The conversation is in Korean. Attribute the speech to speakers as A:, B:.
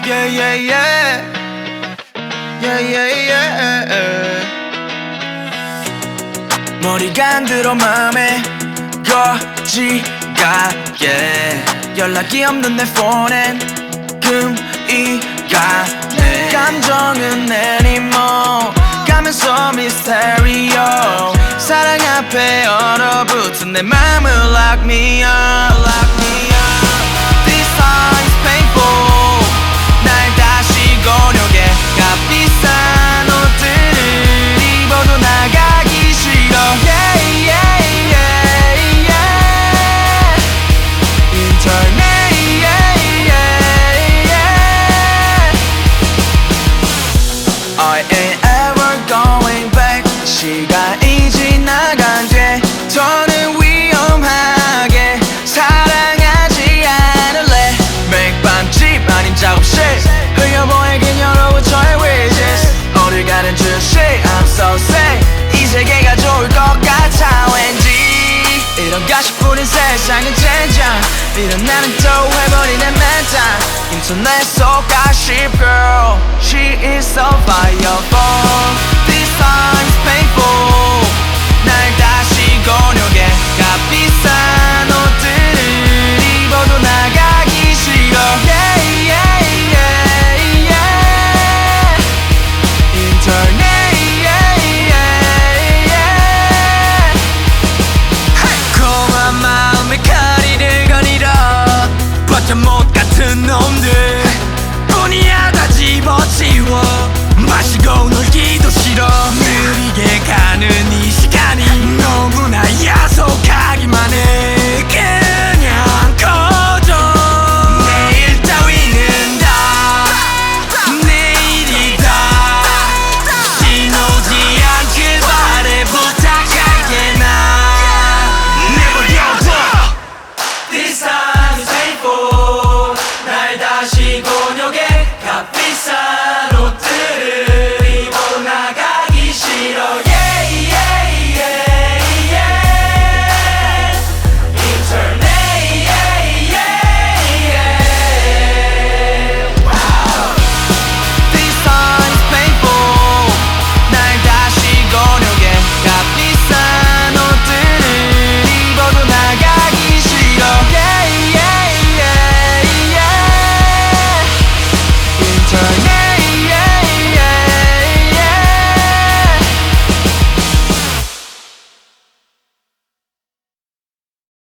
A: Yeah, yeah, yeah. Yeah, yeah, yeah. 머리가 안 들어 맘에 거지 같게 연락이 없는 내 폰엔 금이 가네 감정은 애니멀 가면서 미스테리오 사랑 앞에 얼어붙은 내 맘을 lock me up, lock me up. This song is painful 날 다시 권유해 값비싼 옷들을 입어도 나가기 싫어 yeah, yeah, yeah, yeah. Internet yeah, yeah, yeah. I ain't ever going back 시간이 지나간 뒤에 더는 위험하게 사랑하지 않을래 매일 밤집 아닌 작업실 흘려보내긴 여러 저의 wishes 어딜 가는 주시 I'm so sick 이 세계가 좋을 것 같아 왠지 이런 가시뿐인 세상은 젠장 이런 나는 또 해버리는 멘탈 인터넷 속 가십 girl She is so fireball This song is painful 날 다시 권유해 값비싼